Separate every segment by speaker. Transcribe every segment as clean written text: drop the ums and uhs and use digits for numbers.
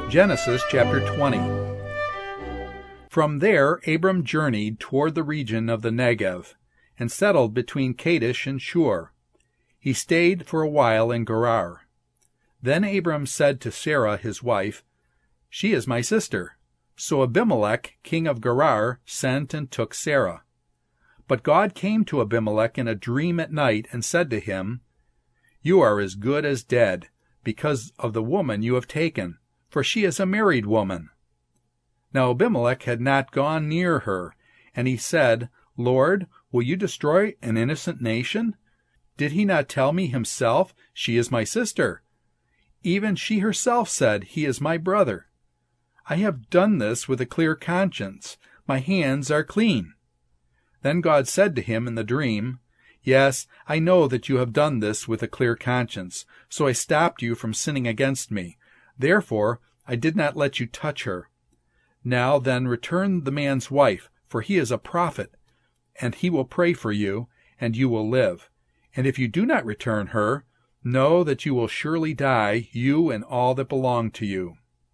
Speaker 1: Genesis chapter 20. From there Abram journeyed toward the region of the Negev, and settled between Kadesh and Shur. He stayed for a while in Gerar. Then Abram said to Sarah his wife, "She is my sister." So Abimelech, king of Gerar, sent and took Sarah. But God came to Abimelech in a dream at night and said to him, "You are as good as dead, because of the woman you have taken, for she is a married woman." Now Abimelech had not gone near her, and he said, "Lord, will you destroy an innocent nation? Did he not tell me himself, 'She is my sister'? Even she herself said, 'He is my brother.' I have done this with a clear conscience. My hands are clean." Then God said to him in the dream, "Yes, I know that you have done this with a clear conscience, so I stopped you from sinning against me. Therefore I did not let you touch her. Now then return the man's wife, for he is a prophet, and he will pray for you, and you will live. And if you do not return her, know that you will surely die, you and all that belong to you."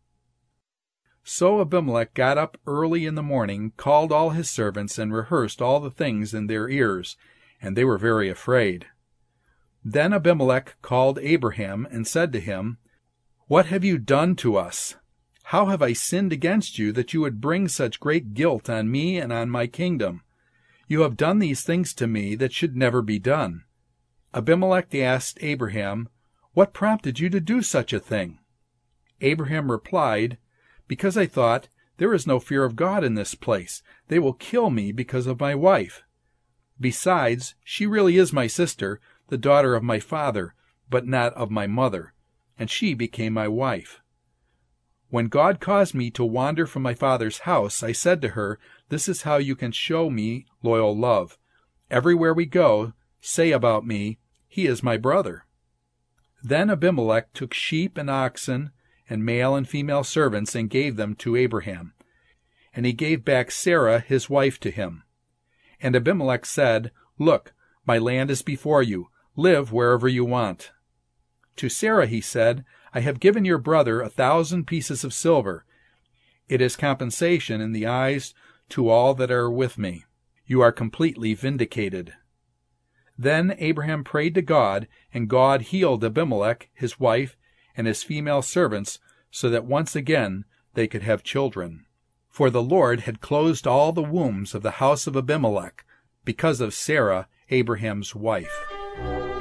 Speaker 1: So Abimelech got up early in the morning, called all his servants, and rehearsed all the things in their ears, and they were very afraid. Then Abimelech called Abraham and said to him, "What have you done to us? How have I sinned against you that you would bring such great guilt on me and on my kingdom? You have done these things to me that should never be done." Abimelech asked Abraham, "What prompted you to do such a thing?" Abraham replied, "Because I thought, there is no fear of God in this place. They will kill me because of my wife. Besides, she really is my sister, the daughter of my father, but not of my mother, and she became my wife. When God caused me to wander from my father's house, I said to her, 'This is how you can show me loyal love. Everywhere we go, say about me, "He is my brother."'" Then Abimelech took sheep and oxen and male and female servants and gave them to Abraham. And he gave back Sarah his wife to him. And Abimelech said, "Look, my land is before you. Live wherever you want." To Sarah he said, "I have given your brother 1,000 pieces of silver. It is compensation in the eyes to all that are with me. You are completely vindicated." Then Abraham prayed to God, and God healed Abimelech, his wife, and his female servants, so that once again they could have children. For the Lord had closed all the wombs of the house of Abimelech, because of Sarah, Abraham's wife.